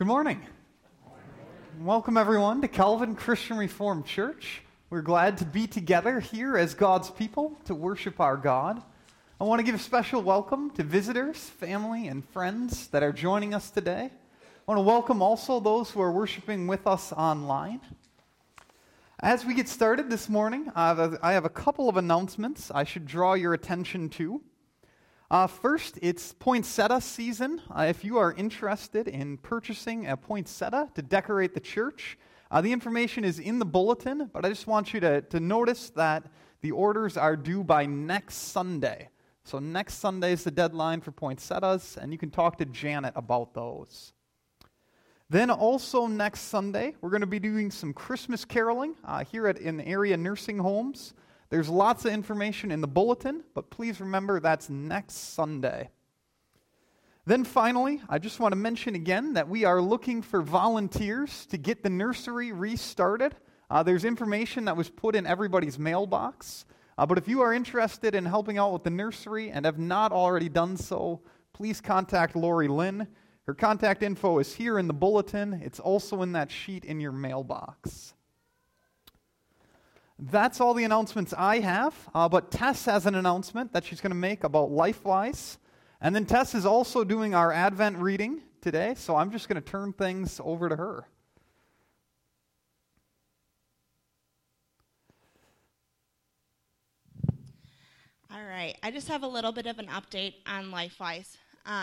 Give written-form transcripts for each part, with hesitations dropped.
Good morning. Welcome everyone to Calvin Christian Reformed Church. We're glad to be together here as God's people to worship our God. I want to give a special welcome to visitors, family, and friends that are joining us today. I want to welcome also those who are worshiping with us online. As we get started this morning, I have a couple of announcements I should draw your attention to. First, it's poinsettia season. If you are interested in purchasing a poinsettia to decorate the church, the information is in the bulletin, but I just want you to notice that the orders are due by next Sunday. So next Sunday is the deadline for poinsettias, and you can talk to Janet about those. Then also next Sunday, we're going to be doing some Christmas caroling here in the area nursing homes. There's lots of information in the bulletin, but please remember that's next Sunday. Then finally, I just want to mention again that we are looking for volunteers to get the nursery restarted. There's information that was put in everybody's mailbox. But if you are interested in helping out with the nursery and have not already done so, please contact Lori Lynn. Her contact info is here in the bulletin. It's also in that sheet in your mailbox. That's all the announcements I have, but Tess has an announcement that she's going to make about LifeWise. And then Tess is also doing our Advent reading today, so I'm just going to turn things over to her. All right, I just have a little bit of an update on LifeWise.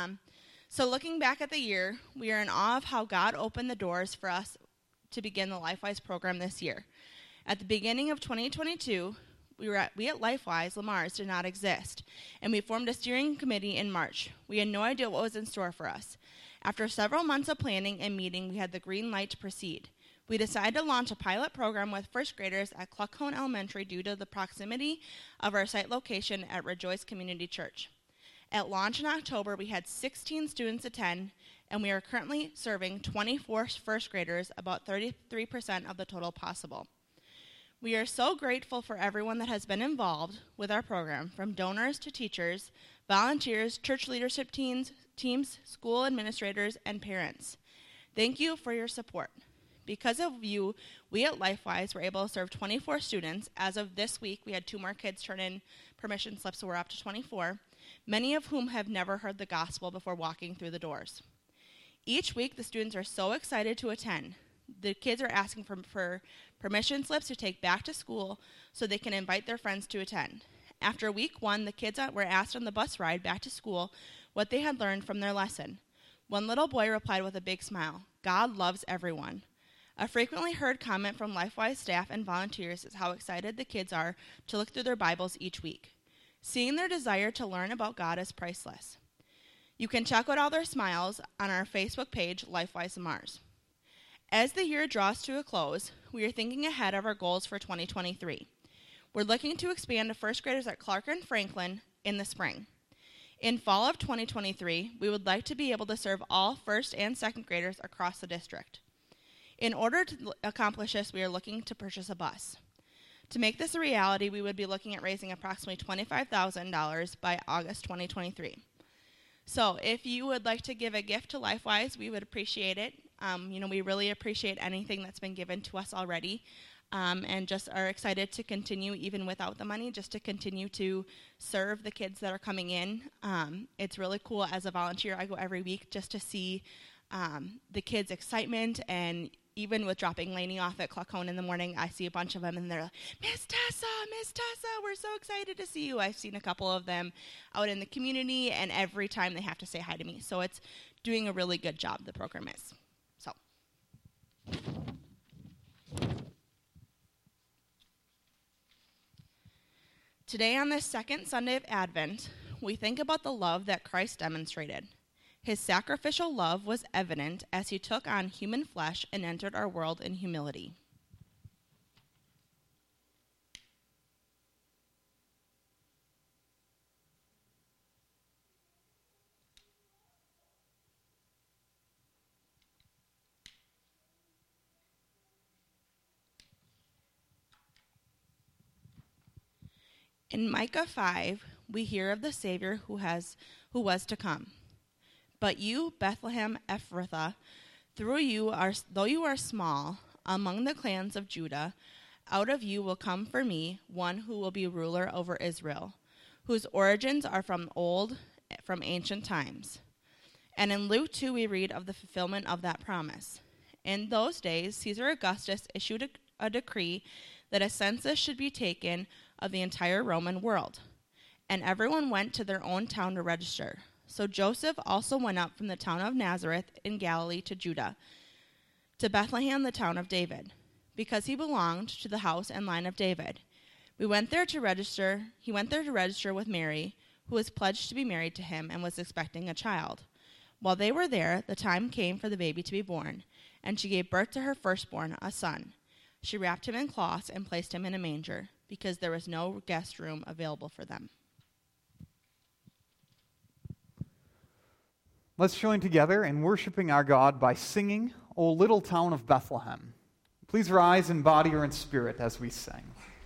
So looking back at the year, we are in awe of how God opened the doors for us to begin the LifeWise program this year. At the beginning of 2022, we at LifeWise, Lamar's, did not exist, and we formed a steering committee in March. We had no idea what was in store for us. After several months of planning and meeting, we had the green light to proceed. We decided to launch a pilot program with first graders at Cluckhone Elementary due to the proximity of our site location at Rejoice Community Church. At launch in October, we had 16 students attend, and we are currently serving 24 first graders, about 33% of the total possible. We are so grateful for everyone that has been involved with our program, from donors to teachers, volunteers, church leadership teams, school administrators, and parents. Thank you for your support. Because of you, we at LifeWise were able to serve 24 students. As of this week, we had 2 more kids turn in permission slips, so we're up to 24, many of whom have never heard the gospel before walking through the doors. Each week, the students are so excited to attend. The kids are asking for permission slips to take back to school so they can invite their friends to attend. After week 1, the kids were asked on the bus ride back to school what they had learned from their lesson. One little boy replied with a big smile, "God loves everyone." A frequently heard comment from LifeWise staff and volunteers is how excited the kids are to look through their Bibles each week. Seeing their desire to learn about God is priceless. You can check out all their smiles on our Facebook page, LifeWise Mars. As the year draws to a close, we are thinking ahead of our goals for 2023. We're looking to expand to first graders at Clark and Franklin in the spring. In fall of 2023, we would like to be able to serve all first and second graders across the district. In order to accomplish this, we are looking to purchase a bus. To make this a reality, we would be looking at raising approximately $25,000 by August 2023. So if you would like to give a gift to LifeWise, we would appreciate it. We really appreciate anything that's been given to us already, and just are excited to continue, even without the money, just to continue to serve the kids that are coming in. It's really cool as a volunteer. I go every week just to see the kids' excitement, and even with dropping Lainey off at Cluckhone in the morning, I see a bunch of them, and they're like, Miss Tessa, we're so excited to see you. I've seen a couple of them out in the community, and every time they have to say hi to me. So it's doing a really good job, the program is. So. Today, on this second Sunday of Advent, we think about the love that Christ demonstrated. His sacrificial love was evident as he took on human flesh and entered our world in humility. In Micah 5, we hear of the Savior who was to come. But you, Bethlehem Ephrathah, Though you are small among the clans of Judah, out of you will come for me one who will be ruler over Israel, whose origins are from ancient times. And in Luke 2 we read of the fulfillment of that promise. In those days, Caesar Augustus issued a decree that a census should be taken of the entire Roman world, and everyone went to their own town to register. So Joseph also went up from the town of Nazareth in Galilee to Judah, to Bethlehem, the town of David, because he belonged to the house and line of David. He went there to register with Mary, who was pledged to be married to him and was expecting a child. While they were there, the time came for the baby to be born, and she gave birth to her firstborn, a son. She wrapped him in cloths and placed him in a manger, because there was no guest room available for them. Let's join together in worshiping our God by singing, O Little Town of Bethlehem. Please rise in body or in spirit as we sing.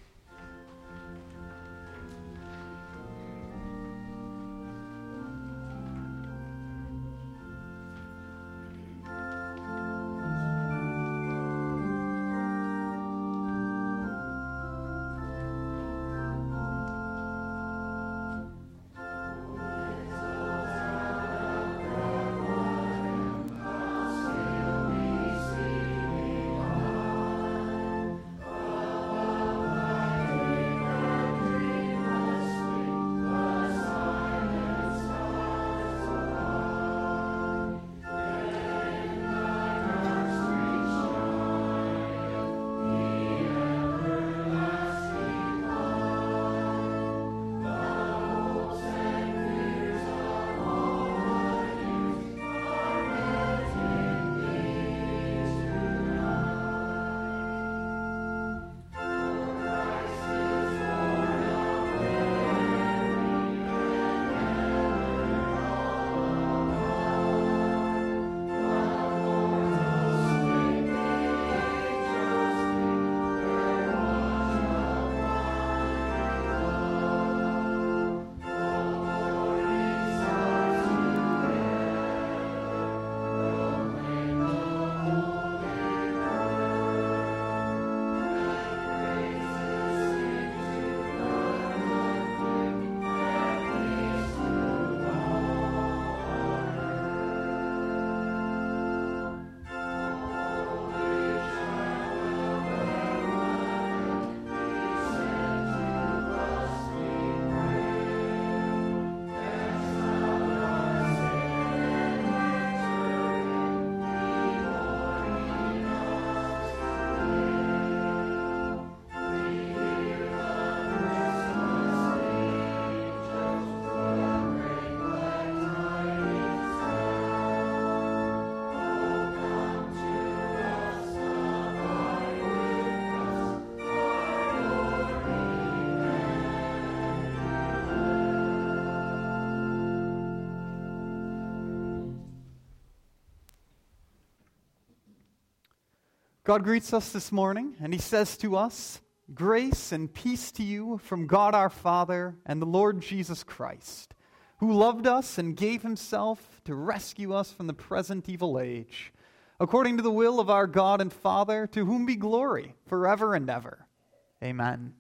God greets us this morning, and he says to us, "Grace and peace to you from God our Father and the Lord Jesus Christ, who loved us and gave himself to rescue us from the present evil age, according to the will of our God and Father, to whom be glory forever and ever. Amen."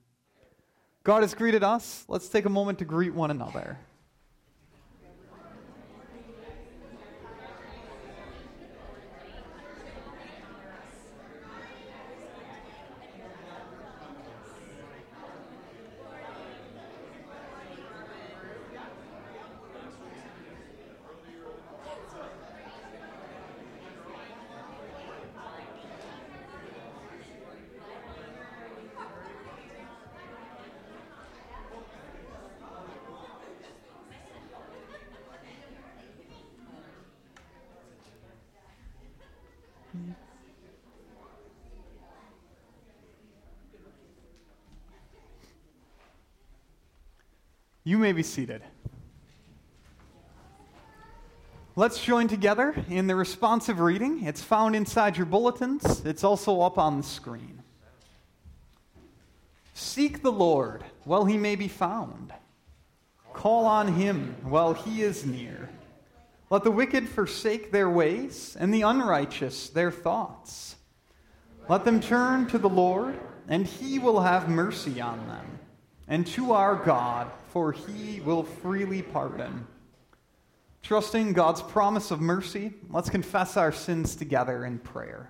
God has greeted us. Let's take a moment to greet one another. You may be seated. Let's join together in the responsive reading. It's found inside your bulletins. It's also up on the screen. Seek the Lord while he may be found. Call on him while he is near. Let the wicked forsake their ways, and the unrighteous their thoughts. Let them turn to the Lord, and he will have mercy on them, and to our God, for he will freely pardon. Trusting God's promise of mercy, let's confess our sins together in prayer.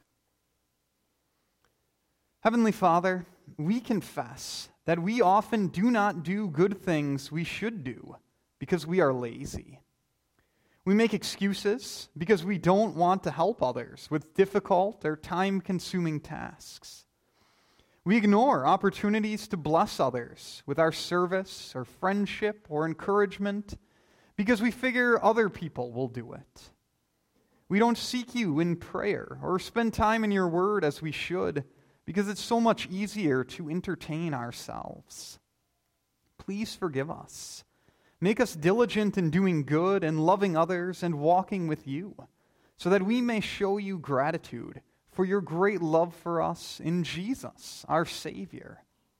Heavenly Father, we confess that we often do not do good things we should do because we are lazy. We make excuses because we don't want to help others with difficult or time-consuming tasks. We ignore opportunities to bless others with our service or friendship or encouragement because we figure other people will do it. We don't seek you in prayer or spend time in your word as we should because it's so much easier to entertain ourselves. Please forgive us. Make us diligent in doing good and loving others and walking with you, so that we may show you gratitude for your great love for us in Jesus, our Savior.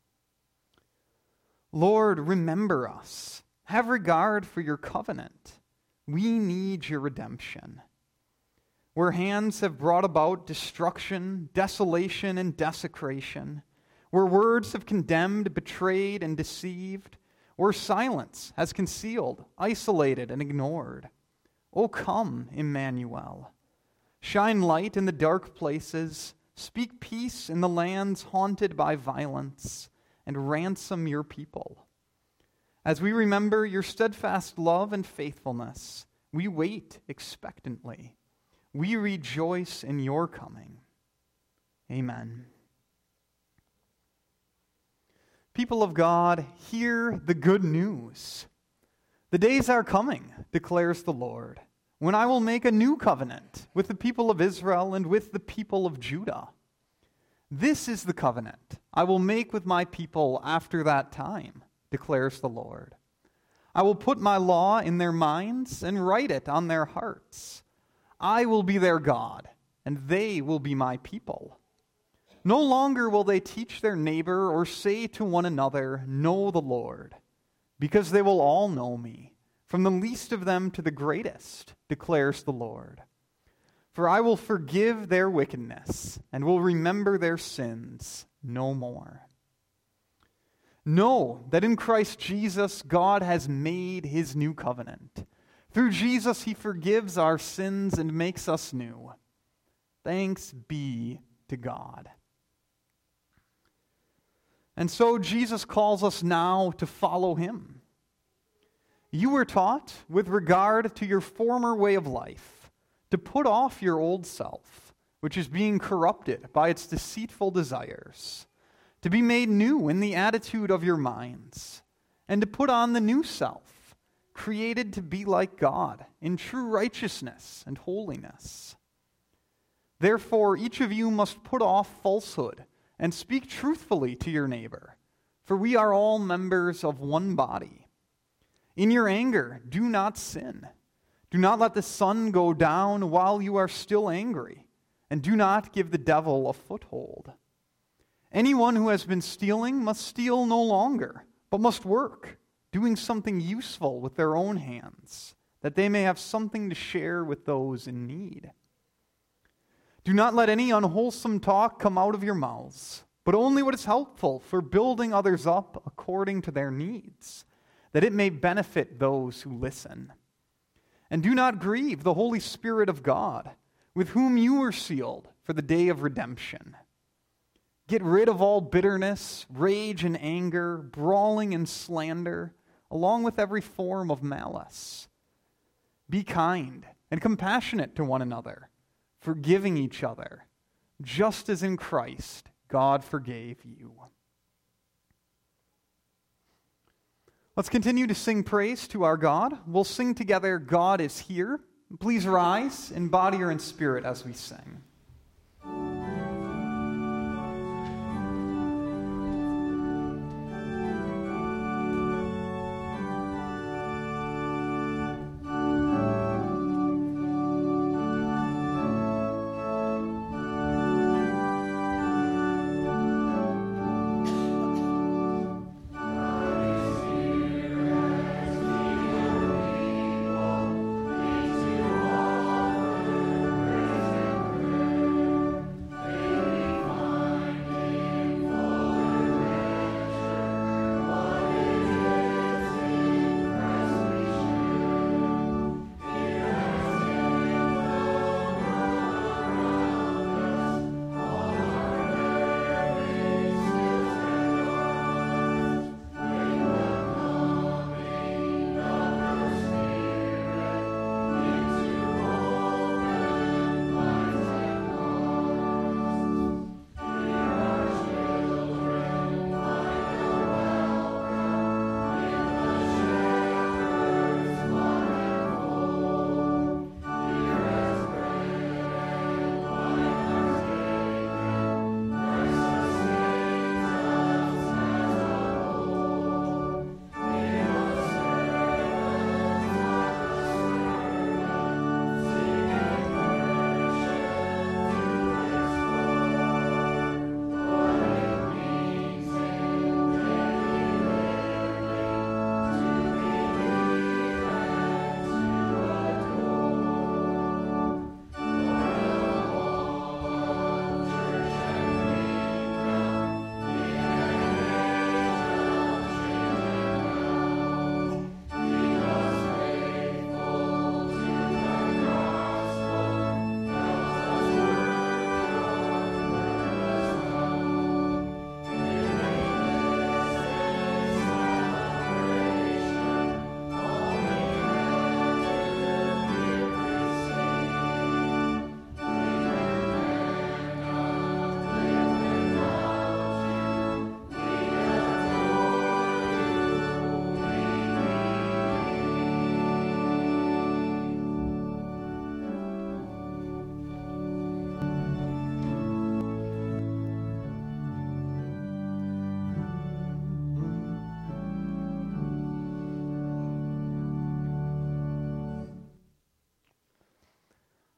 Lord, remember us. Have regard for your covenant. We need your redemption. Where hands have brought about destruction, desolation, and desecration, where words have condemned, betrayed, and deceived, where silence has concealed, isolated, and ignored. O come, Emmanuel. Shine light in the dark places, speak peace in the lands haunted by violence, and ransom your people. As we remember your steadfast love and faithfulness, we wait expectantly. We rejoice in your coming. Amen. People of God, hear the good news. The days are coming, declares the Lord, when I will make a new covenant with the people of Israel and with the people of Judah. This is the covenant I will make with my people after that time, declares the Lord. I will put my law in their minds and write it on their hearts. I will be their God, and they will be my people. No longer will they teach their neighbor or say to one another, "Know the Lord," because they will all know me, from the least of them to the greatest, declares the Lord. For I will forgive their wickedness and will remember their sins no more. Know that in Christ Jesus, God has made his new covenant. Through Jesus, he forgives our sins and makes us new. Thanks be to God. And so Jesus calls us now to follow him. You were taught, with regard to your former way of life, to put off your old self, which is being corrupted by its deceitful desires, to be made new in the attitude of your minds, and to put on the new self, created to be like God in true righteousness and holiness. Therefore, each of you must put off falsehood and speak truthfully to your neighbor, for we are all members of one body. In your anger, do not sin. Do not let the sun go down while you are still angry, and do not give the devil a foothold. Anyone who has been stealing must steal no longer, but must work, doing something useful with their own hands, that they may have something to share with those in need. Do not let any unwholesome talk come out of your mouths, but only what is helpful for building others up according to their needs, that it may benefit those who listen. And do not grieve the Holy Spirit of God, with whom you were sealed for the day of redemption. Get rid of all bitterness, rage and anger, brawling and slander, along with every form of malice. Be kind and compassionate to one another, forgiving each other, just as in Christ God forgave you. Let's continue to sing praise to our God. We'll sing together, "God is Here." Please rise in body or in spirit as we sing.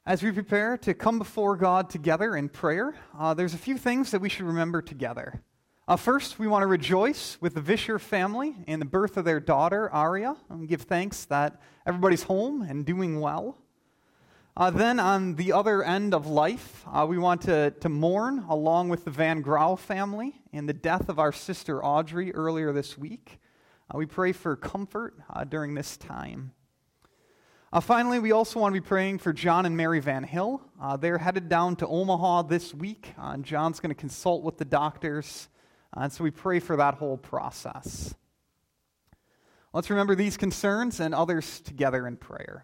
As we prepare to come before God together in prayer, there's a few things that we should remember together. First, we want to rejoice with the Vischer family in the birth of their daughter, Aria, and give thanks that everybody's home and doing well. Then on the other end of life, we want to mourn along with the Van Grau family in the death of our sister Audrey earlier this week. We pray for comfort during this time. Finally, we also want to be praying for John and Mary Van Hill. They're headed down to Omaha this week, and John's going to consult with the doctors, and so we pray for that whole process. Let's remember these concerns and others together in prayer.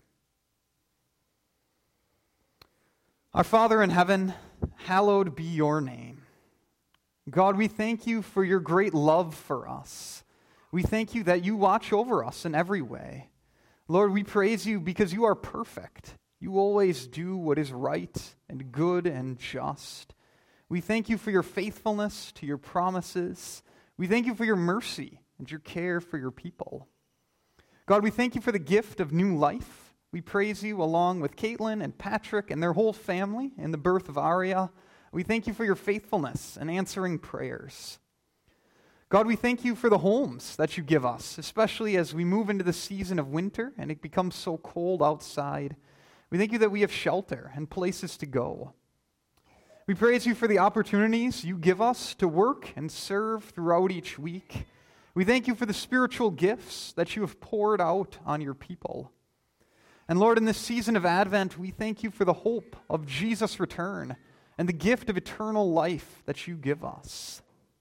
Our Father in heaven, hallowed be your name. God, we thank you for your great love for us. We thank you that you watch over us in every way. Lord, we praise you because you are perfect. You always do what is right and good and just. We thank you for your faithfulness to your promises. We thank you for your mercy and your care for your people. God, we thank you for the gift of new life. We praise you along with Caitlin and Patrick and their whole family in the birth of Aria. We thank you for your faithfulness in answering prayers. God, we thank you for the homes that you give us, especially as we move into the season of winter and it becomes so cold outside. We thank you that we have shelter and places to go. We praise you for the opportunities you give us to work and serve throughout each week. We thank you for the spiritual gifts that you have poured out on your people. And Lord, in this season of Advent, we thank you for the hope of Jesus' return and the gift of eternal life that you give us.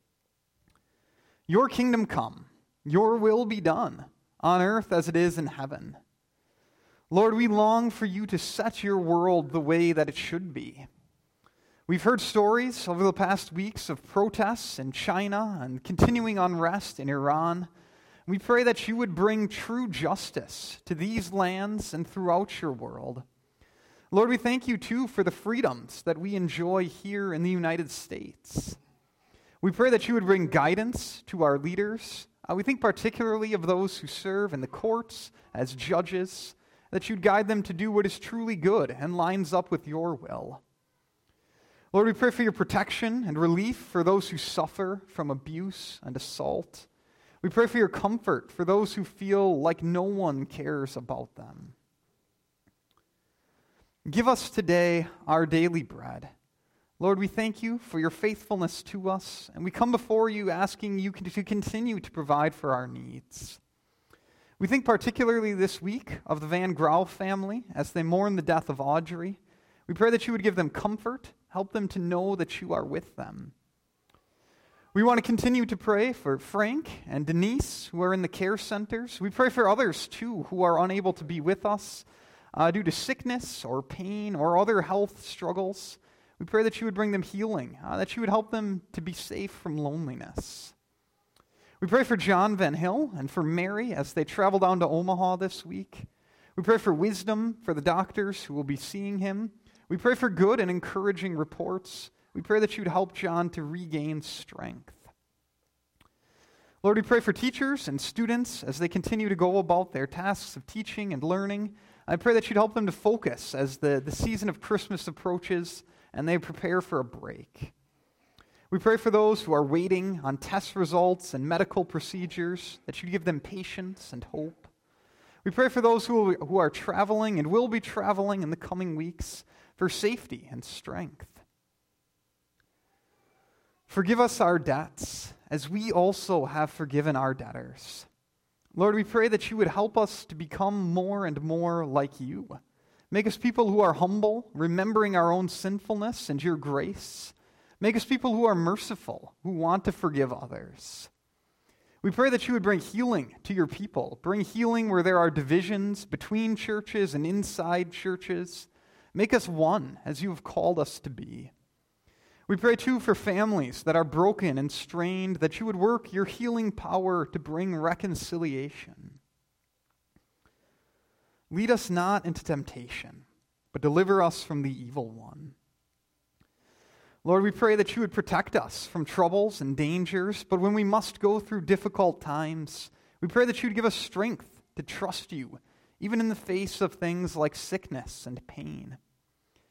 Your kingdom come, your will be done, on earth as it is in heaven. Lord, we long for you to set your world the way that it should be. We've heard stories over the past weeks of protests in China and continuing unrest in Iran. We pray that you would bring true justice to these lands and throughout your world. Lord, we thank you too for the freedoms that we enjoy here in the United States. We pray that you would bring guidance to our leaders. We think particularly of those who serve in the courts as judges, that you'd guide them to do what is truly good and lines up with your will. Lord, we pray for your protection and relief for those who suffer from abuse and assault. We pray for your comfort for those who feel like no one cares about them. Give us today our daily bread. Lord, we thank you for your faithfulness to us, and we come before you asking you to continue to provide for our needs. We think particularly this week of the Van Grau family as they mourn the death of Audrey. We pray that you would give them comfort, help them to know that you are with them. We want to continue to pray for Frank and Denise, who are in the care centers. We pray for others, too, who are unable to be with us due to sickness or pain or other health struggles. We pray that you would bring them healing, that you would help them to be safe from loneliness. We pray for John Van Hill and for Mary as they travel down to Omaha this week. We pray for wisdom for the doctors who will be seeing him. We pray for good and encouraging reports. We pray that you would help John to regain strength. Lord, we pray for teachers and students as they continue to go about their tasks of teaching and learning. I pray that you'd help them to focus as the season of Christmas approaches and they prepare for a break. We pray for those who are waiting on test results and medical procedures, that you give them patience and hope. We pray for those who are traveling and will be traveling in the coming weeks for safety and strength. Forgive us our debts, as we also have forgiven our debtors. Lord, we pray that you would help us to become more and more like you. Make us people who are humble, remembering our own sinfulness and your grace. Make us people who are merciful, who want to forgive others. We pray that you would bring healing to your people. Bring healing where there are divisions between churches and inside churches. Make us one as you have called us to be. We pray too for families that are broken and strained, that you would work your healing power to bring reconciliation. Lead us not into temptation, but deliver us from the evil one. Lord, we pray that you would protect us from troubles and dangers, but when we must go through difficult times, we pray that you would give us strength to trust you, even in the face of things like sickness and pain.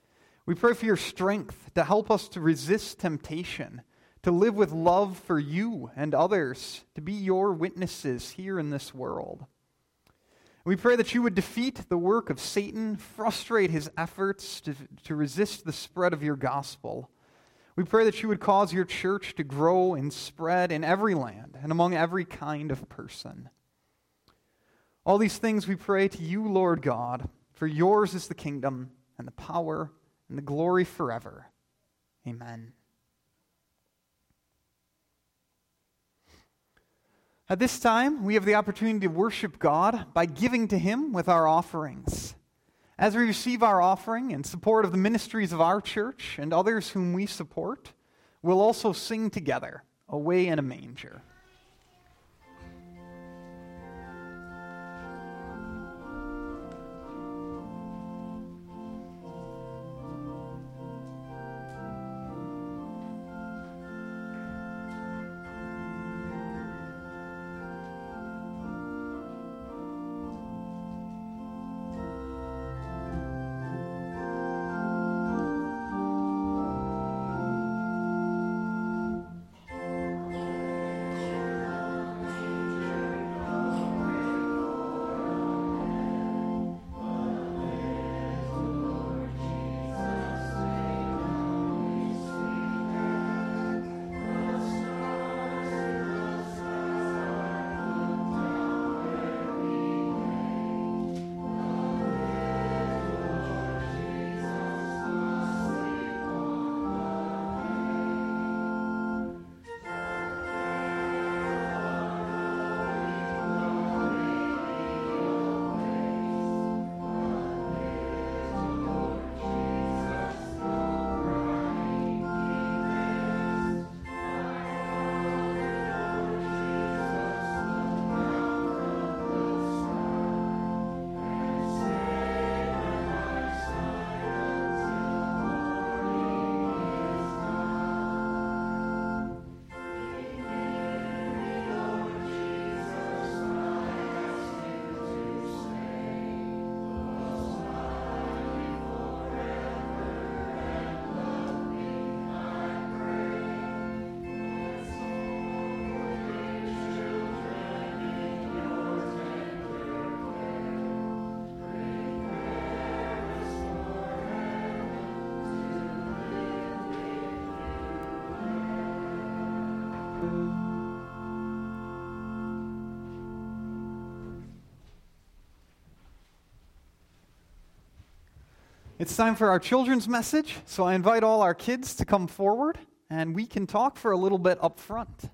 We pray for your strength to help us to resist temptation, to live with love for you and others, to be your witnesses here in this world. We pray that you would defeat the work of Satan, frustrate his efforts to resist the spread of your gospel. We pray that you would cause your church to grow and spread in every land and among every kind of person. All these things we pray to you, Lord God, for yours is the kingdom and the power and the glory forever. Amen. At this time, we have the opportunity to worship God by giving to Him with our offerings. As we receive our offering in support of the ministries of our church and others whom we support, we'll also sing together, Away in a Manger. It's time for our children's message, so I invite all our kids to come forward, and we can talk for a little bit up front.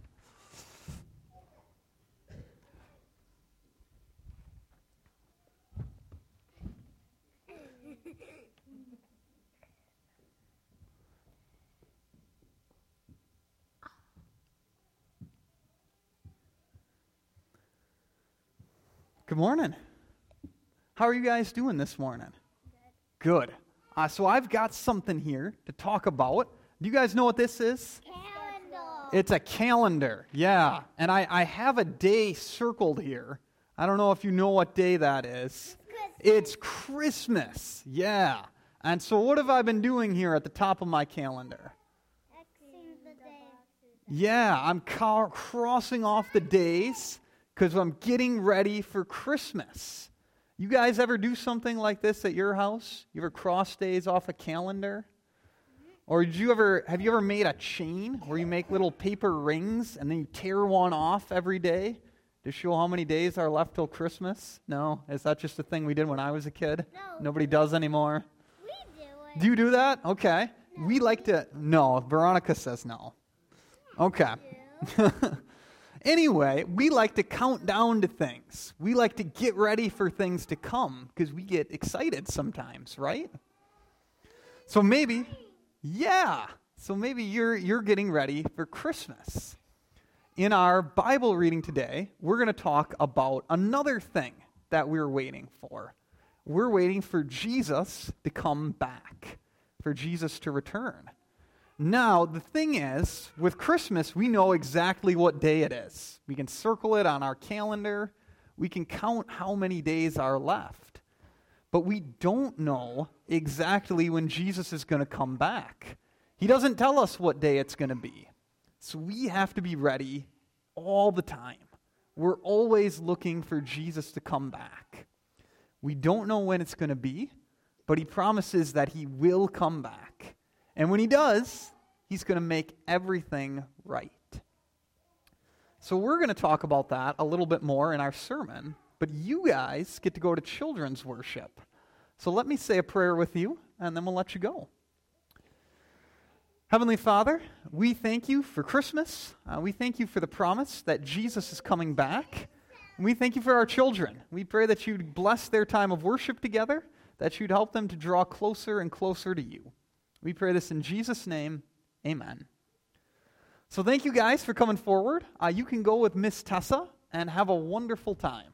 Good morning. How are you guys doing this morning? Good. So I've got something here to talk about. Do you guys know what this is? Calendar. It's a calendar. Yeah. And I have a day circled here. I don't know if you know what day that is. It's Christmas. Yeah. And so what have I been doing here at the top of my calendar? Xing the day. Yeah, I'm crossing off the days because I'm getting ready for Christmas. You guys ever do something like this at your house? You ever cross days off a calendar? Or have you ever made a chain where you make little paper rings and then you tear one off every day to show how many days are left till Christmas? No? Is that just a thing we did when I was a kid? No. Nobody does anymore? We do it. Do you do that? Okay. We like to... No, Veronica says no. Okay. Anyway, we like to count down to things. We like to get ready for things to come because we get excited sometimes, right? So maybe you're getting ready for Christmas. In our Bible reading today, we're going to talk about another thing that we're waiting for. We're waiting for Jesus to come back, for Jesus to return. Now, the thing is, with Christmas, we know exactly what day it is. We can circle it on our calendar. We can count how many days are left. but we don't know exactly when Jesus is going to come back. He doesn't tell us what day it's going to be. So we have to be ready all the time. We're always looking for Jesus to come back. We don't know when it's going to be, but he promises that he will come back. And when he does, he's going to make everything right. So we're going to talk about that a little bit more in our sermon, but you guys get to go to children's worship. So let me say a prayer with you, and then we'll let you go. Heavenly Father, we thank you for Christmas. We thank you for the promise that Jesus is coming back. And we thank you for our children. We pray that you'd bless their time of worship together, that you'd help them to draw closer and closer to you. We pray this in Jesus' name. Amen. So thank you guys for coming forward. You can go with Miss Tessa and have a wonderful time.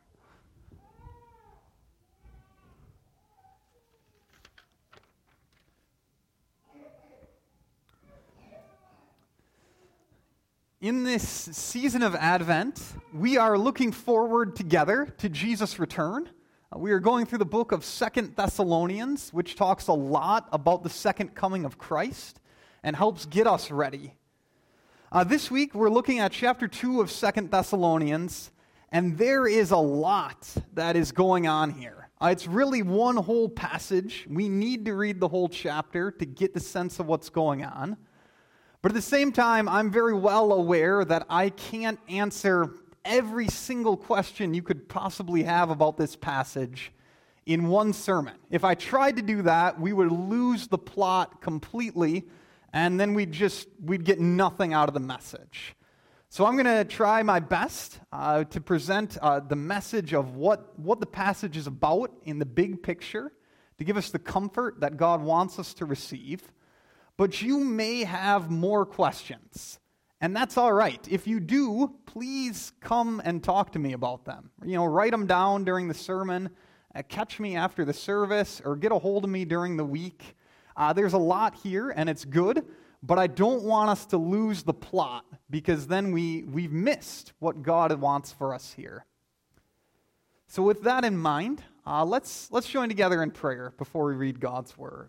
In this season of Advent, we are looking forward together to Jesus' return. We are going through the book of 2 Thessalonians, which talks a lot about the second coming of Christ and helps get us ready. This week, we're looking at chapter 2 of 2 Thessalonians, and there is a lot that is going on here. It's really one whole passage. We need to read the whole chapter to get the sense of what's going on. But at the same time, I'm very well aware that I can't answer every single question you could possibly have about this passage in one sermon. If I tried to do that, we would lose the plot completely, and then we'd get nothing out of the message. So I'm going to try my best to present the message of what the passage is about in the big picture, to give us the comfort that God wants us to receive. But you may have more questions, and that's all right. If you do, please come and talk to me about them. Write them down during the sermon, catch me after the service, or get a hold of me during the week. There's a lot here, and it's good, but I don't want us to lose the plot, because then we've missed what God wants for us here. So with that in mind, let's join together in prayer before we read God's word.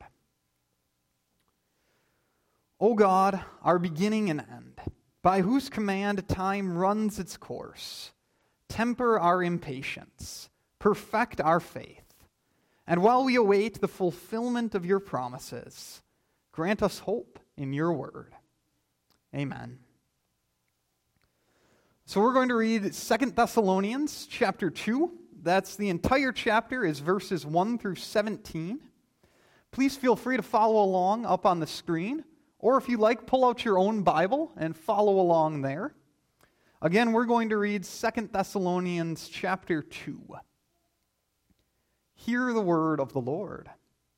O God, our beginning and end, by whose command time runs its course, temper our impatience, perfect our faith, and while we await the fulfillment of your promises, grant us hope in your word. Amen. So we're going to read 2 Thessalonians chapter 2. That's the entire chapter, is verses 1 through 17. Please feel free to follow along up on the screen. Or if you like, pull out your own Bible and follow along there. Again, we're going to read 2 Thessalonians chapter 2. Hear the word of the Lord.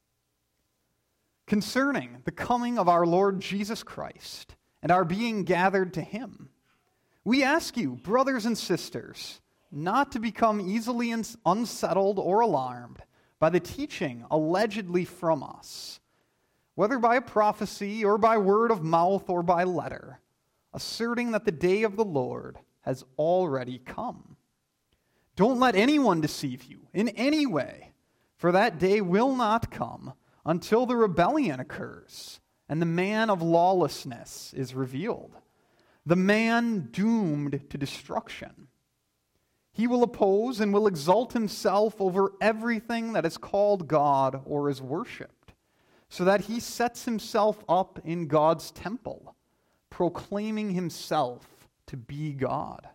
Concerning the coming of our Lord Jesus Christ and our being gathered to him, we ask you, brothers and sisters, not to become easily unsettled or alarmed by the teaching allegedly from us, whether by a prophecy or by word of mouth or by letter, asserting that the day of the Lord has already come. Don't let anyone deceive you in any way, for that day will not come until the rebellion occurs and the man of lawlessness is revealed, the man doomed to destruction. He will oppose and will exalt himself over everything that is called God or is worshipped, so that he sets himself up in God's temple, proclaiming himself to be God.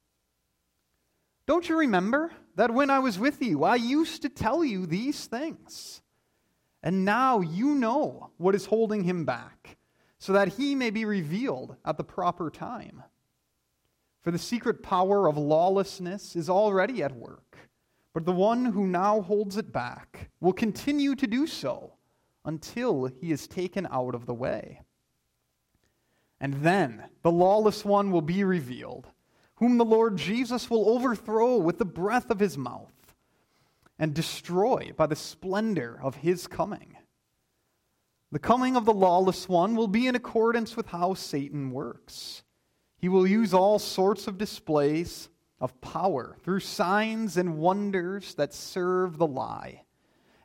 Don't you remember that when I was with you, I used to tell you these things? And now you know what is holding him back, so that he may be revealed at the proper time. For the secret power of lawlessness is already at work, but the one who now holds it back will continue to do so until he is taken out of the way. And then the lawless one will be revealed, whom the Lord Jesus will overthrow with the breath of his mouth and destroy by the splendor of his coming. The coming of the lawless one will be in accordance with how Satan works. He will use all sorts of displays of power through signs and wonders that serve the lie,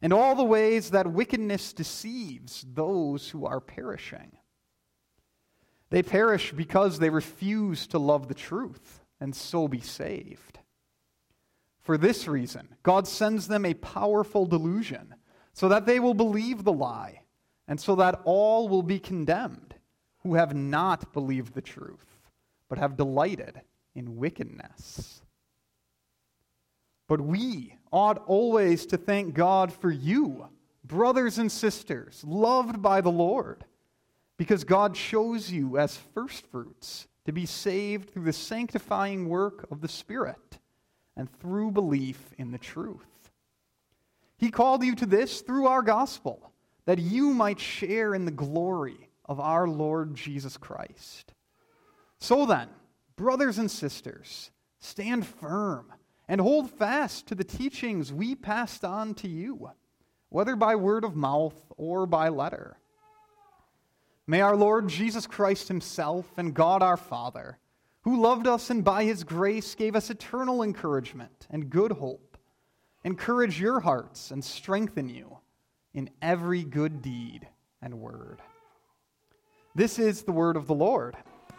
and all the ways that wickedness deceives those who are perishing. They perish because they refuse to love the truth and so be saved. For this reason, God sends them a powerful delusion, so that they will believe the lie, and so that all will be condemned who have not believed the truth, but have delighted in wickedness. But we ought always to thank God for you, brothers and sisters, loved by the Lord, because God chose you as firstfruits to be saved through the sanctifying work of the Spirit and through belief in the truth. He called you to this through our gospel, that you might share in the glory of our Lord Jesus Christ. So then, brothers and sisters, stand firm and hold fast to the teachings we passed on to you, whether by word of mouth or by letter. May our Lord Jesus Christ himself and God our Father, who loved us and by his grace gave us eternal encouragement and good hope, encourage your hearts and strengthen you in every good deed and word. This is the word of the Lord.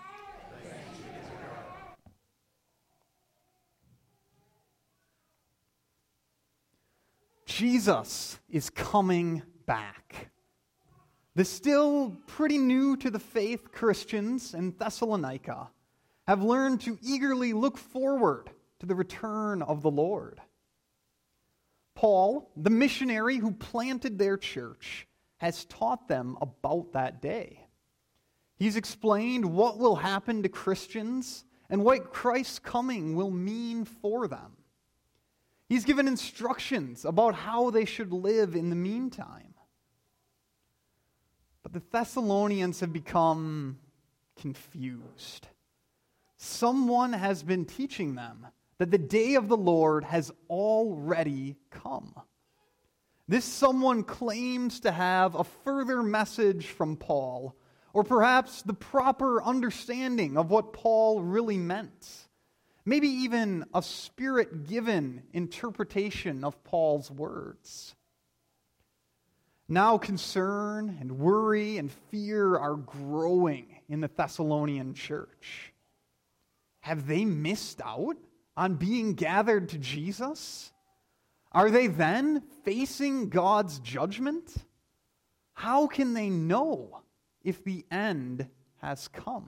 Jesus is coming back. The still pretty new to the faith Christians in Thessalonica have learned to eagerly look forward to the return of the Lord. Paul, the missionary who planted their church, has taught them about that day. He's explained what will happen to Christians and what Christ's coming will mean for them. He's given instructions about how they should live in the meantime. But the Thessalonians have become confused. Someone has been teaching them that the day of the Lord has already come. This someone claims to have a further message from Paul, or perhaps the proper understanding of what Paul really meant. Maybe even a Spirit-given interpretation of Paul's words. Now concern and worry and fear are growing in the Thessalonian church. Have they missed out on being gathered to Jesus? Are they then facing God's judgment? How can they know if the end has come?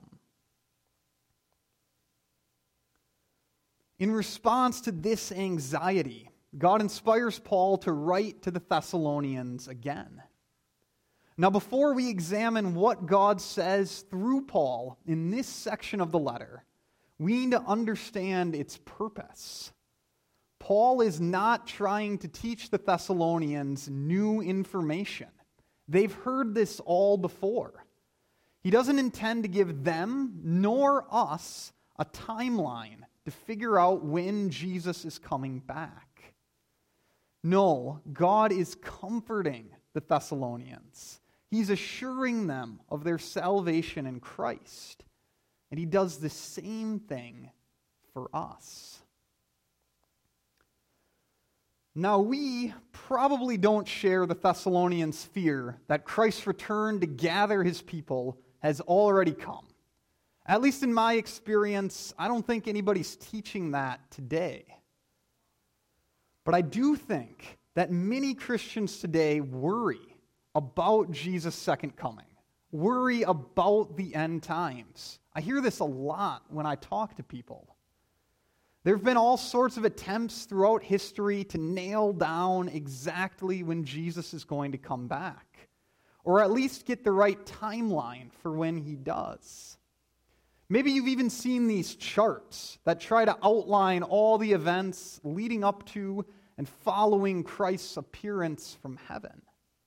In response to this anxiety, God inspires Paul to write to the Thessalonians again. Now, before we examine what God says through Paul in this section of the letter, we need to understand its purpose. Paul is not trying to teach the Thessalonians new information. They've heard this all before. He doesn't intend to give them, nor us, a timeline to figure out when Jesus is coming back. No, God is comforting the Thessalonians. He's assuring them of their salvation in Christ. And he does the same thing for us. Now, we probably don't share the Thessalonians' fear that Christ's return to gather his people has already come. At least in my experience, I don't think anybody's teaching that today. But I do think that many Christians today worry about Jesus' second coming, worry about the end times. I hear this a lot when I talk to people. There have been all sorts of attempts throughout history to nail down exactly when Jesus is going to come back, or at least get the right timeline for when he does. Maybe you've even seen these charts that try to outline all the events leading up to and following Christ's appearance from heaven.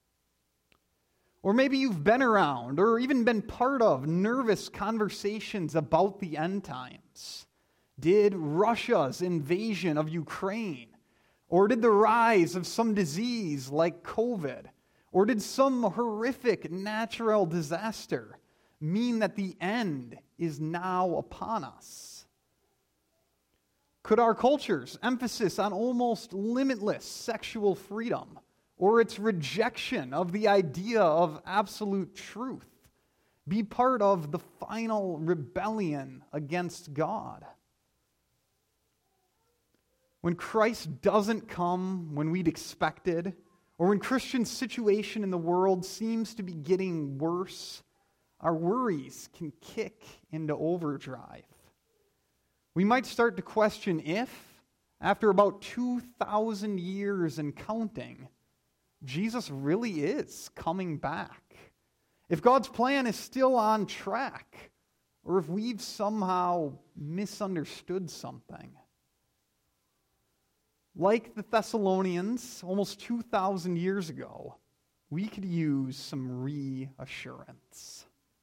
Or maybe you've been around or even been part of nervous conversations about the end times. Did Russia's invasion of Ukraine, or did the rise of some disease like COVID, or did some horrific natural disaster mean that the end is now upon us? Could our culture's emphasis on almost limitless sexual freedom, or its rejection of the idea of absolute truth be part of the final rebellion against God? When Christ doesn't come when we'd expected, or when Christians' situation in the world seems to be getting worse, our worries can kick into overdrive. We might start to question if, after about 2,000 years and counting, Jesus really is coming back. If God's plan is still on track, or if we've somehow misunderstood something. Like the Thessalonians almost 2,000 years ago, we could use some reassurance.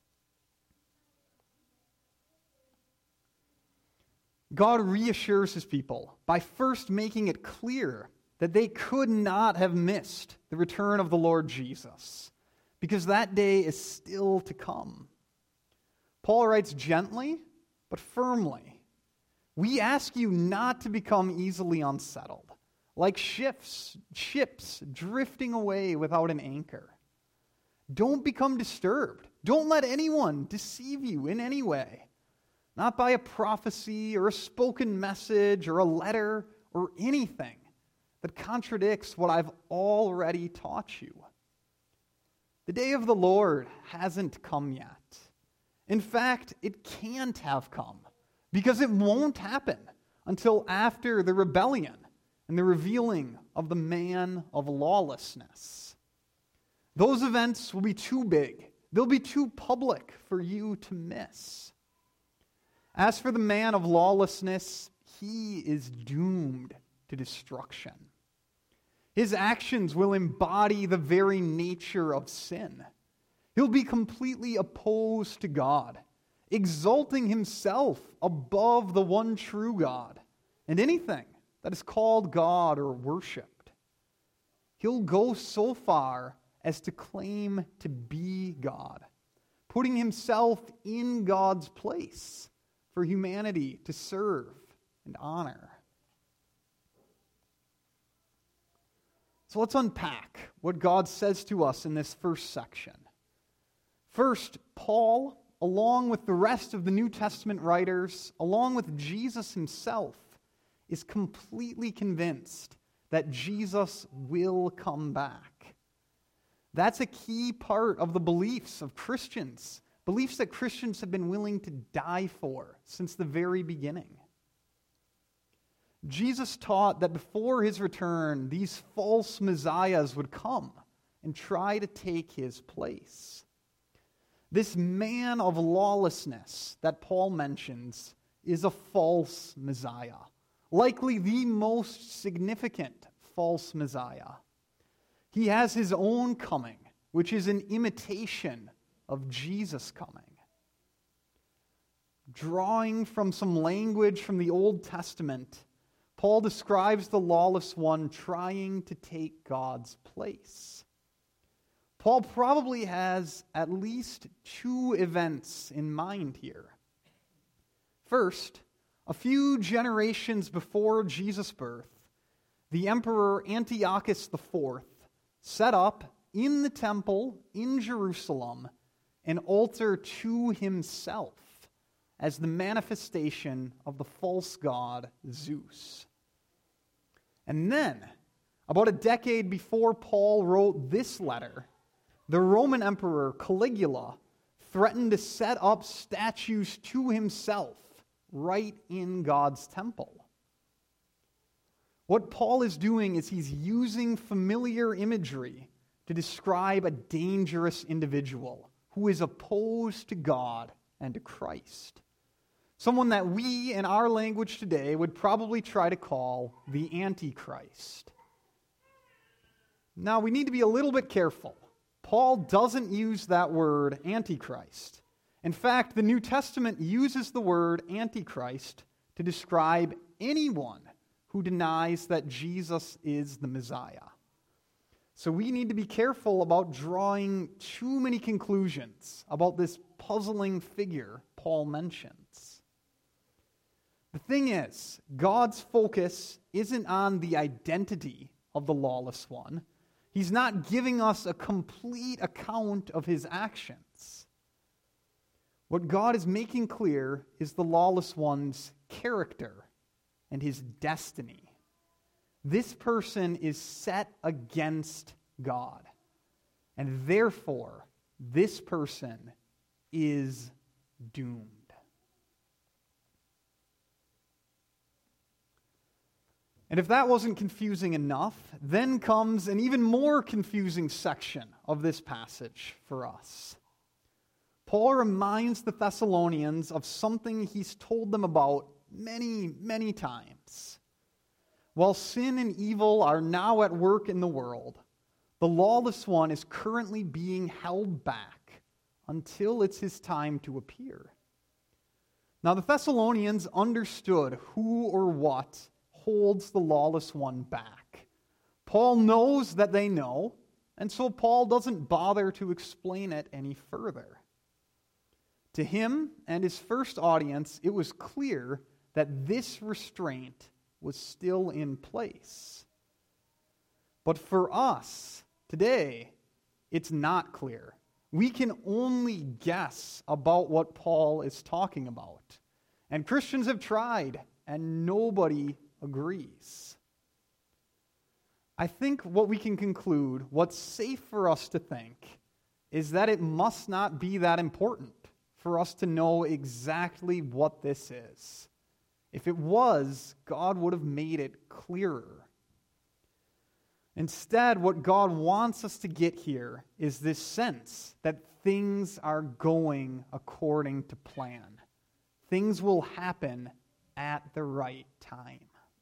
God reassures his people by first making it clear that they could not have missed the return of the Lord Jesus, because that day is still to come. Paul writes gently but firmly, "We ask you not to become easily unsettled, like ships drifting away without an anchor. Don't become disturbed. Don't let anyone deceive you in any way, not by a prophecy or a spoken message or a letter or anything that contradicts what I've already taught you. The day of the Lord hasn't come yet. In fact, it can't have come, because it won't happen until after the rebellion and the revealing of the man of lawlessness. Those events will be too big. They'll be too public for you to miss. As for the man of lawlessness, he is doomed to destruction. His actions will embody the very nature of sin. He'll be completely opposed to God, exalting himself above the one true God and anything that is called God or worshipped. He'll go so far as to claim to be God, putting himself in God's place for humanity to serve and honor. So let's unpack what God says to us in this first section. First, Paul, along with the rest of the New Testament writers, along with Jesus himself, is completely convinced that Jesus will come back. That's a key part of the beliefs of Christians, beliefs that Christians have been willing to die for since the very beginning. Jesus taught that before his return, these false messiahs would come and try to take his place. This man of lawlessness that Paul mentions is a false messiah, likely the most significant false messiah. He has his own coming, which is an imitation of Jesus' coming. Drawing from some language from the Old Testament, Paul describes the lawless one trying to take God's place. Paul probably has at least two events in mind here. First, a few generations before Jesus' birth, the emperor Antiochus IV set up in the temple in Jerusalem an altar to himself as the manifestation of the false god Zeus. And then, about a decade before Paul wrote this letter, the Roman Emperor Caligula threatened to set up statues to himself right in God's temple. What Paul is doing is he's using familiar imagery to describe a dangerous individual who is opposed to God and to Christ. Someone that we, in our language today, would probably try to call the Antichrist. Now, we need to be a little bit careful. Paul doesn't use that word Antichrist. In fact, the New Testament uses the word Antichrist to describe anyone who denies that Jesus is the Messiah. So we need to be careful about drawing too many conclusions about this puzzling figure Paul mentions. The thing is, God's focus isn't on the identity of the lawless one. He's not giving us a complete account of his actions. What God is making clear is the lawless one's character and his destiny. This person is set against God, and therefore, this person is doomed. And if that wasn't confusing enough, then comes an even more confusing section of this passage for us. Paul reminds the Thessalonians of something he's told them about many, many times. While sin and evil are now at work in the world, the lawless one is currently being held back until it's his time to appear. Now, the Thessalonians understood who or what holds the lawless one back. Paul knows that they know, and so Paul doesn't bother to explain it any further. To him and his first audience, it was clear that this restraint was still in place. But for us, today, it's not clear. We can only guess about what Paul is talking about. And Christians have tried, and nobody agrees. I think what we can conclude, what's safe for us to think, is that it must not be that important for us to know exactly what this is. If it was, God would have made it clearer. Instead, what God wants us to get here is this sense that things are going according to plan. Things will happen at the right time.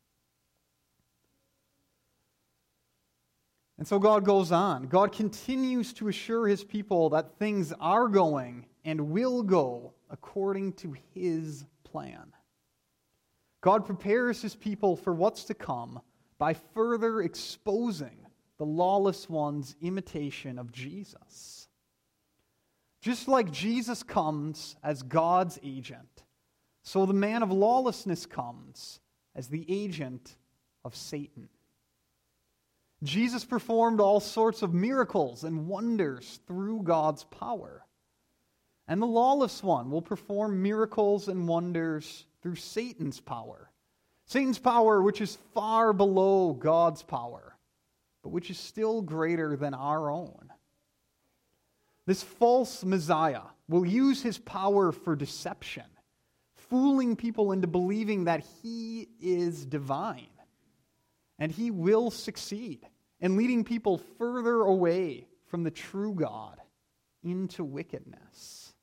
And so God goes on. God continues to assure his people that things are going and will go according to his plan. God prepares his people for what's to come by further exposing the lawless one's imitation of Jesus. Just like Jesus comes as God's agent, so the man of lawlessness comes as the agent of Satan. Jesus performed all sorts of miracles and wonders through God's power. And the lawless one will perform miracles and wonders through Satan's power. Satan's power, which is far below God's power, but which is still greater than our own. This false Messiah will use his power for deception, fooling people into believing that he is divine. And he will succeed in leading people further away from the true God into wickedness.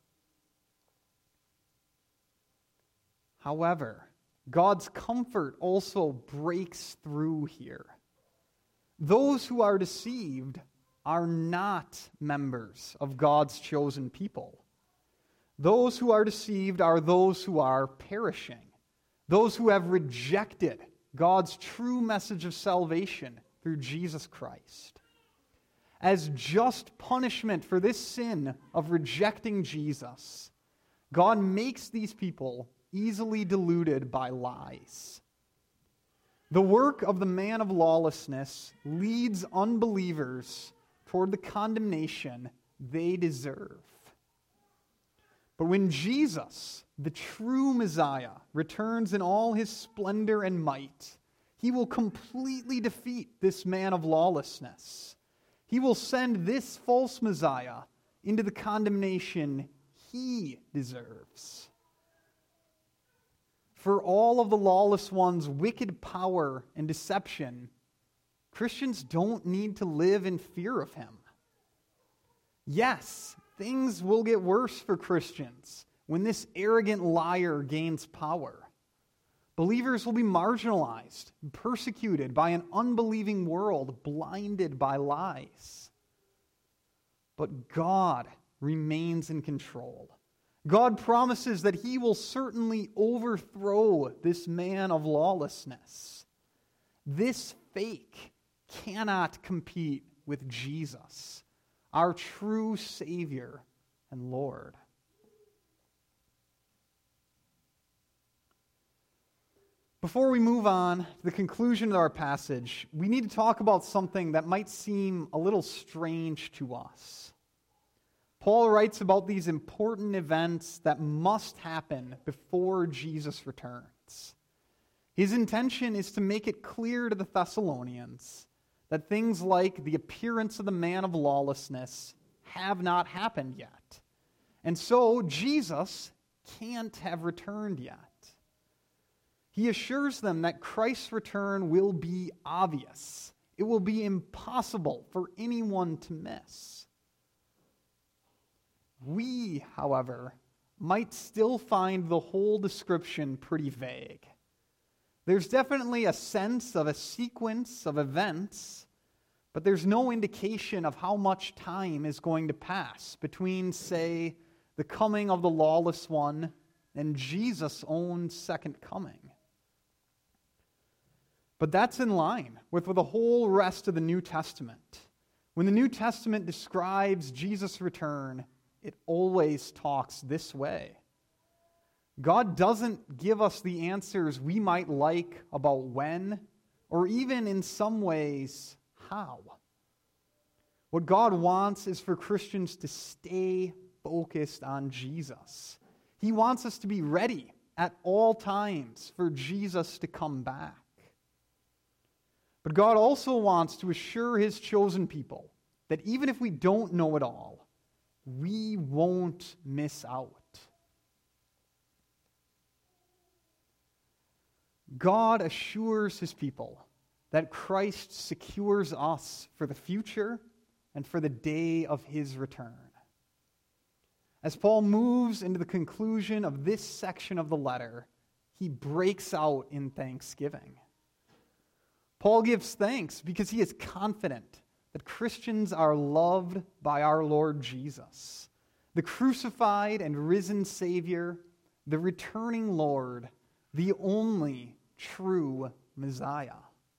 However, God's comfort also breaks through here. Those who are deceived are not members of God's chosen people. Those who are deceived are those who are perishing, those who have rejected God's true message of salvation through Jesus Christ. As just punishment for this sin of rejecting Jesus, God makes these people easily deluded by lies. The work of the man of lawlessness leads unbelievers toward the condemnation they deserve. But when Jesus, the true Messiah, returns in all his splendor and might, he will completely defeat this man of lawlessness. He will send this false Messiah into the condemnation he deserves. For all of the lawless one's wicked power and deception, Christians don't need to live in fear of him. Yes, things will get worse for Christians when this arrogant liar gains power. Believers will be marginalized, persecuted by an unbelieving world blinded by lies. But God remains in control. God promises that he will certainly overthrow this man of lawlessness. This fake cannot compete with Jesus, our true Savior and Lord. Before we move on to the conclusion of our passage, we need to talk about something that might seem a little strange to us. Paul writes about these important events that must happen before Jesus returns. His intention is to make it clear to the Thessalonians that things like the appearance of the man of lawlessness have not happened yet. And so Jesus can't have returned yet. He assures them that Christ's return will be obvious. It will be impossible for anyone to miss. We, however, might still find the whole description pretty vague. There's definitely a sense of a sequence of events, but there's no indication of how much time is going to pass between, say, the coming of the lawless one and Jesus' own second coming. But that's in line with the whole rest of the New Testament. When the New Testament describes Jesus' return, it always talks this way. God doesn't give us the answers we might like about when, or even in some ways, how. What God wants is for Christians to stay focused on Jesus. He wants us to be ready at all times for Jesus to come back. But God also wants to assure his chosen people that even if we don't know it all, we won't miss out. God assures his people that Christ secures us for the future and for the day of his return. As Paul moves into the conclusion of this section of the letter, he breaks out in thanksgiving. Paul gives thanks because he is confident that Christians are loved by our Lord Jesus, the crucified and risen Savior, the returning Lord, the only true Messiah.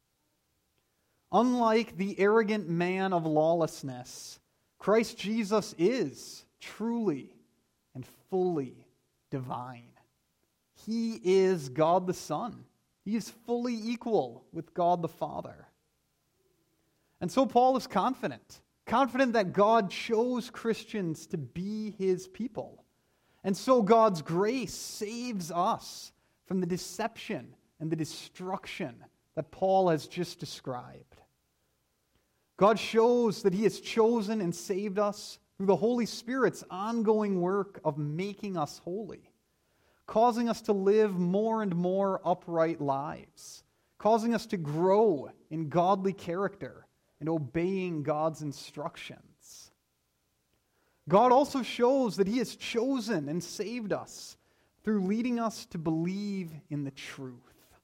Unlike the arrogant man of lawlessness, Christ Jesus is truly and fully divine. He is God the Son. He is fully equal with God the Father. And so Paul is confident that God chose Christians to be his people. And so God's grace saves us from the deception and the destruction that Paul has just described. God shows that he has chosen and saved us through the Holy Spirit's ongoing work of making us holy, causing us to live more and more upright lives, causing us to grow in godly character and obeying God's instructions. God also shows that he has chosen and saved us through leading us to believe in the truth.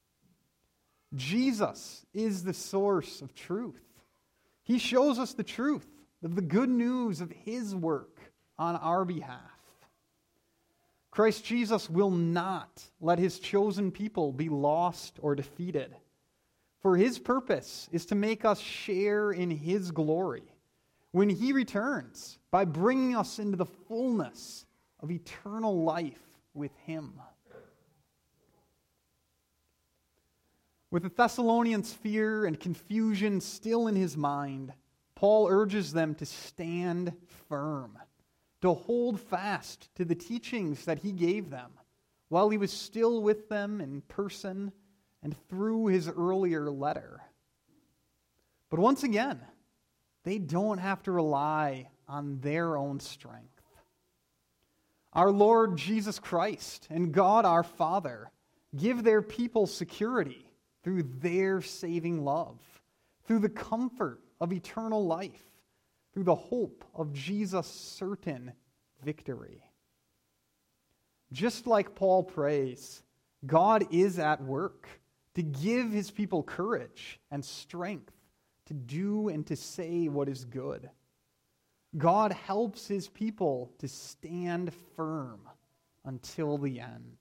Jesus is the source of truth. He shows us the truth of the good news of his work on our behalf. Christ Jesus will not let his chosen people be lost or defeated. For his purpose is to make us share in his glory when he returns by bringing us into the fullness of eternal life with him. With the Thessalonians' fear and confusion still in his mind, Paul urges them to stand firm, to hold fast to the teachings that he gave them while he was still with them in person and through his earlier letter. But once again, they don't have to rely on their own strength. Our Lord Jesus Christ and God our Father give their people security through their saving love, through the comfort of eternal life, through the hope of Jesus' certain victory. Just like Paul prays, God is at work to give his people courage and strength to do and to say what is good. God helps his people to stand firm until the end.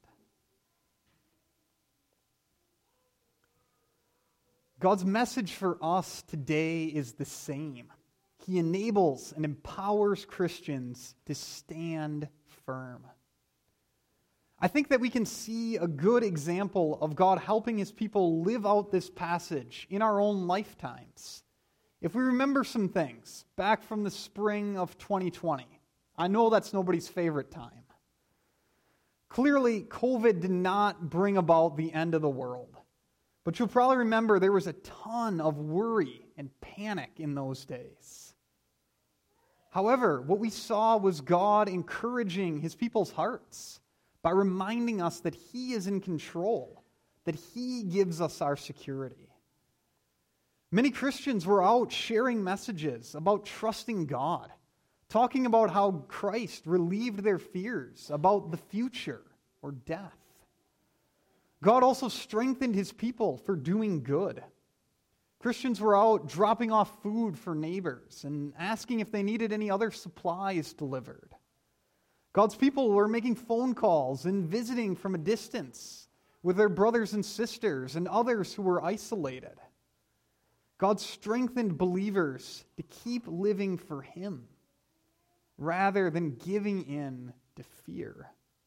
God's message for us today is the same. He enables and empowers Christians to stand firm. I think that we can see a good example of God helping his people live out this passage in our own lifetimes. If we remember some things back from the spring of 2020, I know that's nobody's favorite time. Clearly, COVID did not bring about the end of the world. But you'll probably remember there was a ton of worry and panic in those days. However, what we saw was God encouraging his people's hearts by reminding us that he is in control, that he gives us our security. Many Christians were out sharing messages about trusting God, talking about how Christ relieved their fears about the future or death. God also strengthened his people for doing good. Christians were out dropping off food for neighbors and asking if they needed any other supplies delivered. God's people were making phone calls and visiting from a distance with their brothers and sisters and others who were isolated. God strengthened believers to keep living for him rather than giving in to fear.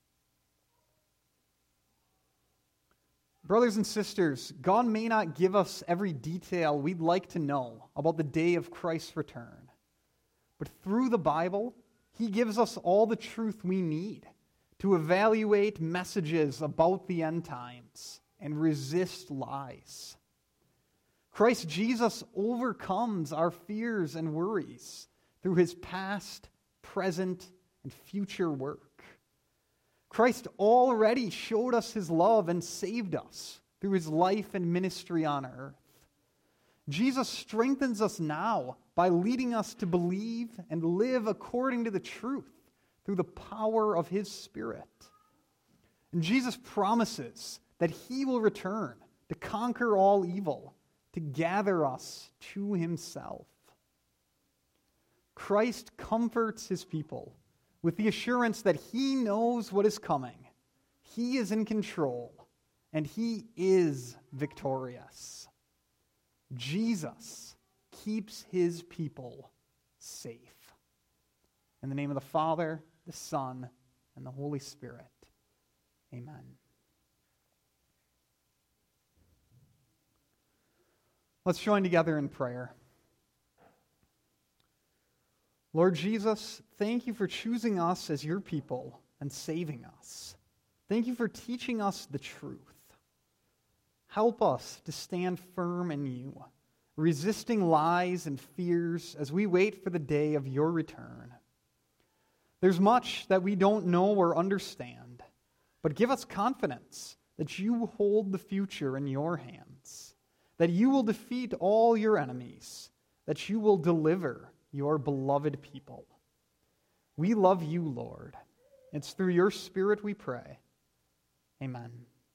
Brothers and sisters, God may not give us every detail we'd like to know about the day of Christ's return, but through the Bible, he gives us all the truth we need to evaluate messages about the end times and resist lies. Christ Jesus overcomes our fears and worries through his past, present, and future work. Christ already showed us his love and saved us through his life and ministry on earth. Jesus strengthens us now by leading us to believe and live according to the truth through the power of his Spirit. And Jesus promises that he will return to conquer all evil, to gather us to himself. Christ comforts his people with the assurance that he knows what is coming, he is in control, and he is victorious. Jesus keeps his people safe. In the name of the Father, the Son, and the Holy Spirit, amen. Let's join together in prayer. Lord Jesus, thank you for choosing us as your people and saving us. Thank you for teaching us the truth. Help us to stand firm in you, resisting lies and fears as we wait for the day of your return. There's much that we don't know or understand, but give us confidence that you hold the future in your hands, that you will defeat all your enemies, that you will deliver your beloved people. We love you, Lord. It's through your Spirit we pray. Amen.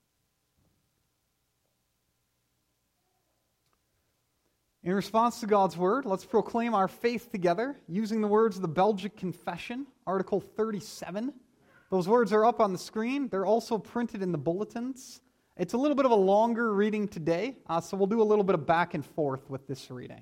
In response to God's word, let's proclaim our faith together using the words of the Belgic Confession, Article 37. Those words are up on the screen. They're also printed in the bulletins. It's a little bit of a longer reading today, so we'll do a little bit of back and forth with this reading.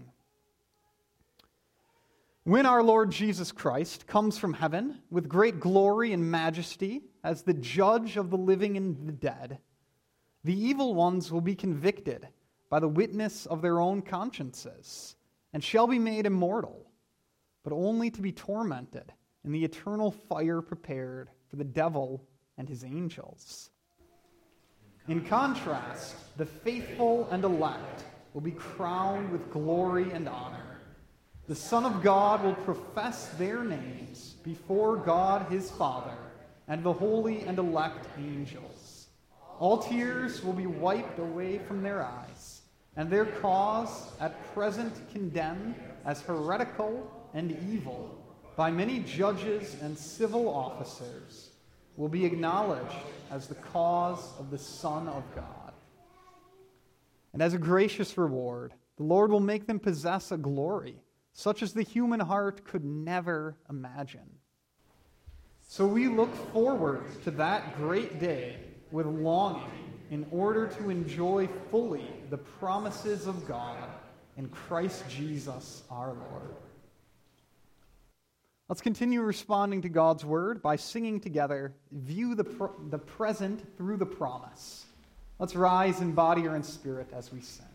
When our Lord Jesus Christ comes from heaven with great glory and majesty as the judge of the living and the dead, the evil ones will be convicted by the witness of their own consciences and shall be made immortal, but only to be tormented in the eternal fire prepared for the devil and his angels. In contrast, the faithful and elect will be crowned with glory and honor. The Son of God will profess their names before God his Father and the holy and elect angels. All tears will be wiped away from their eyes, and their cause, at present condemned as heretical and evil by many judges and civil officers, will be acknowledged as the cause of the Son of God. And as a gracious reward, the Lord will make them possess a glory such as the human heart could never imagine. So we look forward to that great day with longing in order to enjoy fully the promises of God in Christ Jesus our Lord. Let's continue responding to God's word by singing together, View the Present Through the Promise. Let's rise in body or in spirit as we sing.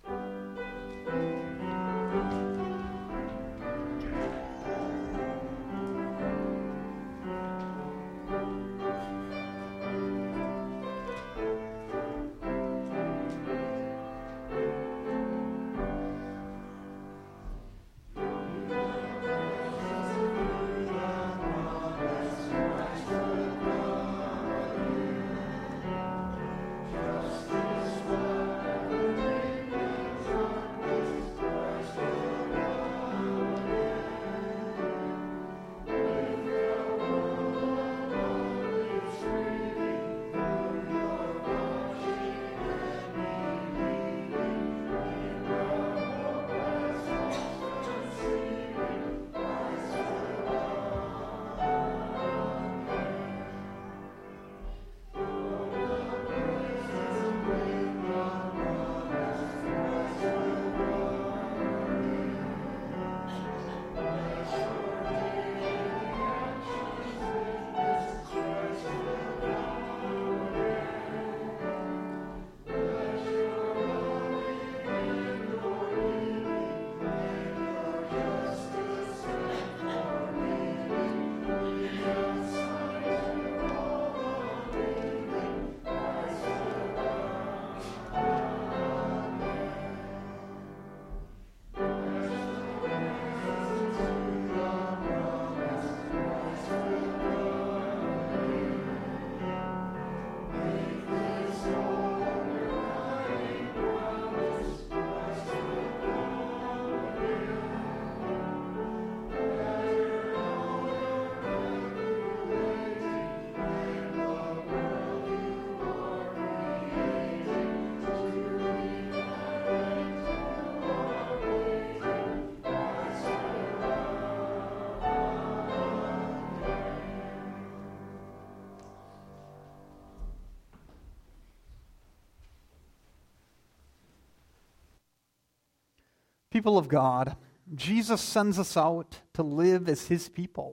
People of God, Jesus sends us out to live as his people.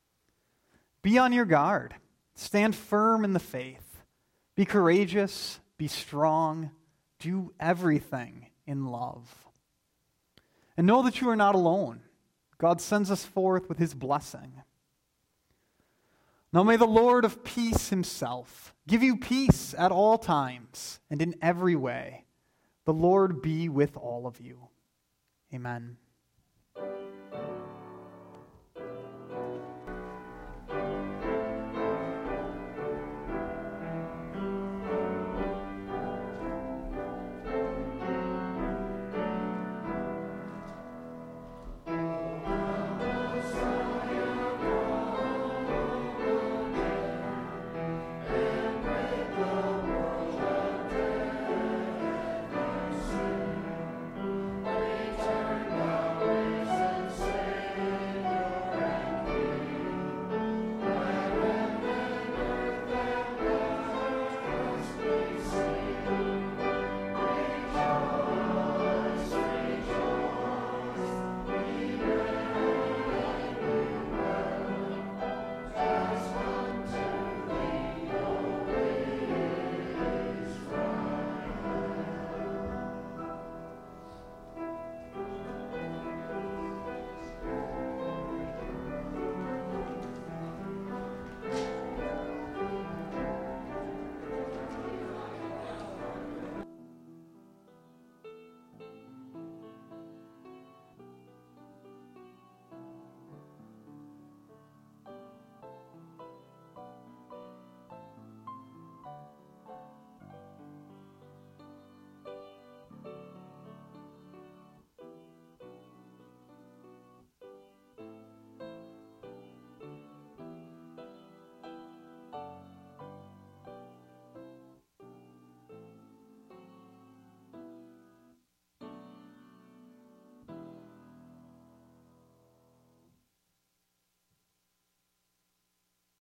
Be on your guard. Stand firm in the faith. Be courageous. Be strong. Do everything in love. And know that you are not alone. God sends us forth with his blessing. Now may the Lord of peace himself give you peace at all times and in every way. The Lord be with all of you. Amen.